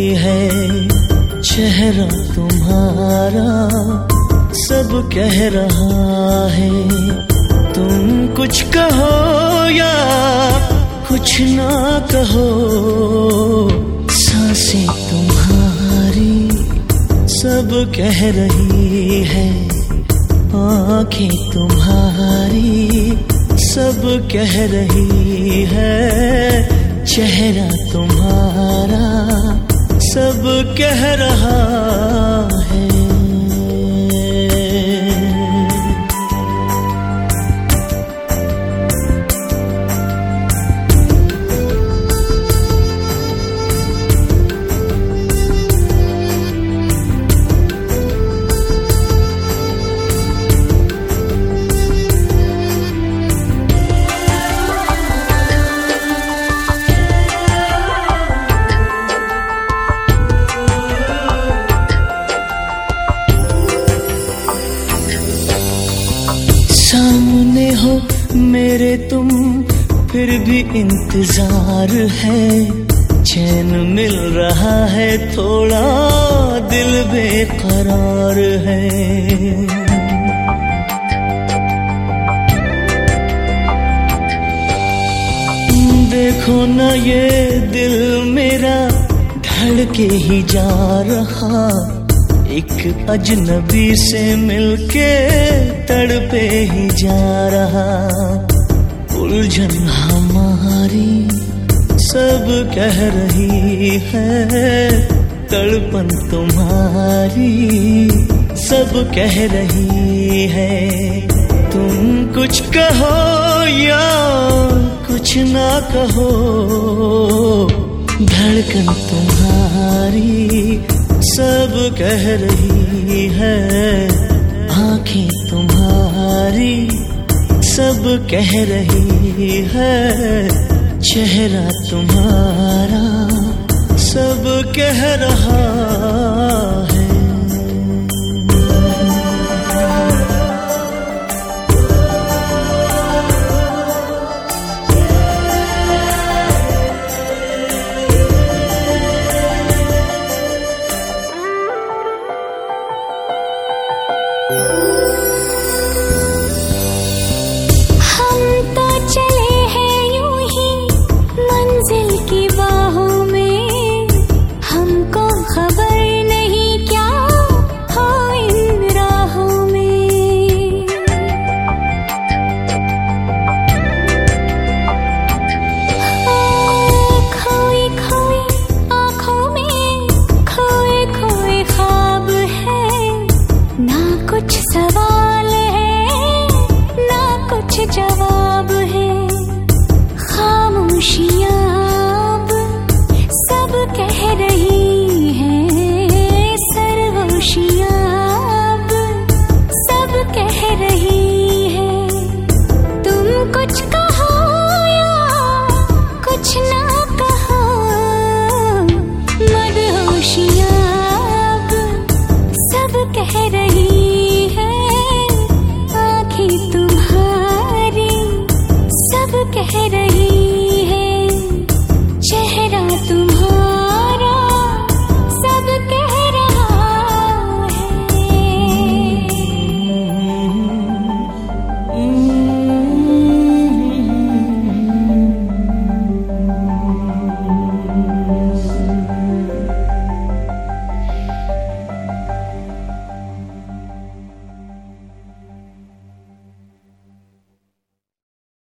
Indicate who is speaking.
Speaker 1: है चेहरा तुम्हारा सब कह रहा है। तुम कुछ कहो या कुछ ना कहो, सांसें तुम्हारी सब कह रही है। आँखें तुम्हारी सब कह रही है। चेहरा तुम्हारा सब कह रहा है। सामने हो मेरे तुम फिर भी इंतजार है। चैन मिल rहा है थोड़ा दिल बेकरार है। देखो ना ये दिल मेरा धड़के ही जा रहा। एक अजनबी से मिलके तड़पे ही जा रहा। उलझन हमारी सब कह रही है। तड़पन तुम्हारी सब कह रही है। तुम कुछ कहो या कुछ ना कहो, धड़कन तुम्हारी सब कह रही है। आँखें तुम्हारी सब कह रही है। चेहरा तुम्हारा सब कह रहा